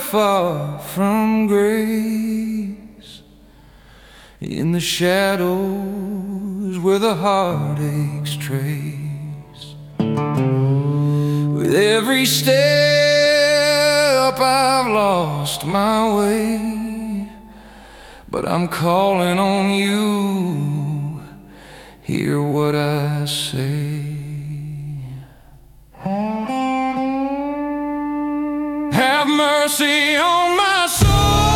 far from grace. In the shadows where the heartaches trace. With every step I've lost my way, but I'm calling on you, hear what I say. Have mercy on my soul,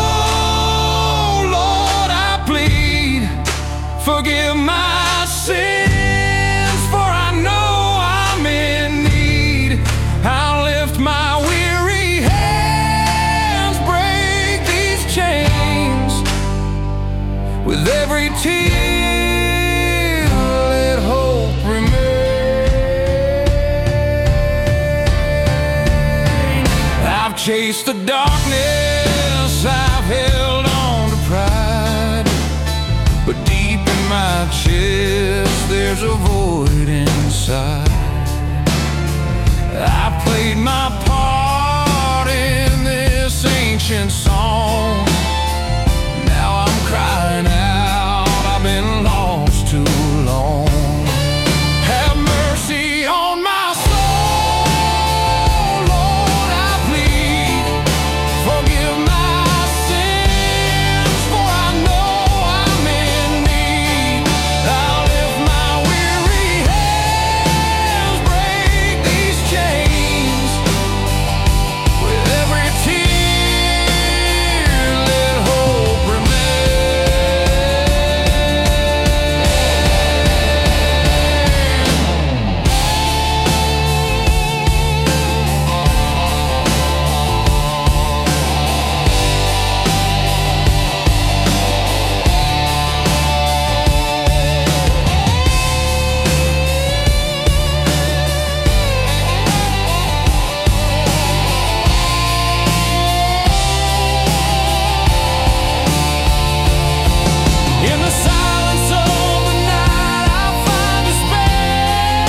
Lord, I plead. Forgive my sins, for I know I'm in need. I'll lift my weary hands, break these chains. With every tear, let hope remain. I've chased the darkness, I've held on to pride, but deep in my chest there's a void inside. I played my part in this ancient song. Now I'm crying out, I've been lost too long. Have mercy on my soul, Lord, I plead. Forgive my sins, for I know I'm in need. I'll lift my weary hands, break these chains. With every tear, let hope in the silence of the night, I find despair.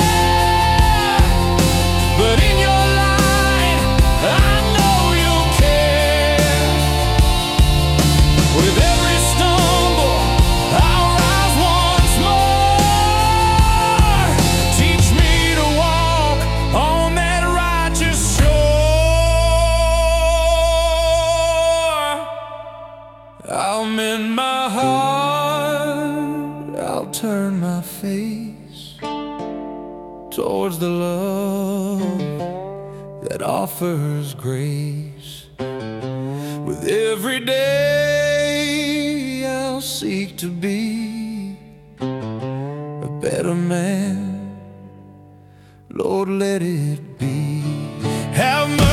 But in your light, I know you'll care. With every stumble, I'll rise once more. Teach me to walk on that righteous shore. I'll mend my heart, I'll turn my face towards the love that offers grace. With every day I'll seek to be a better man, Lord, let it be. Have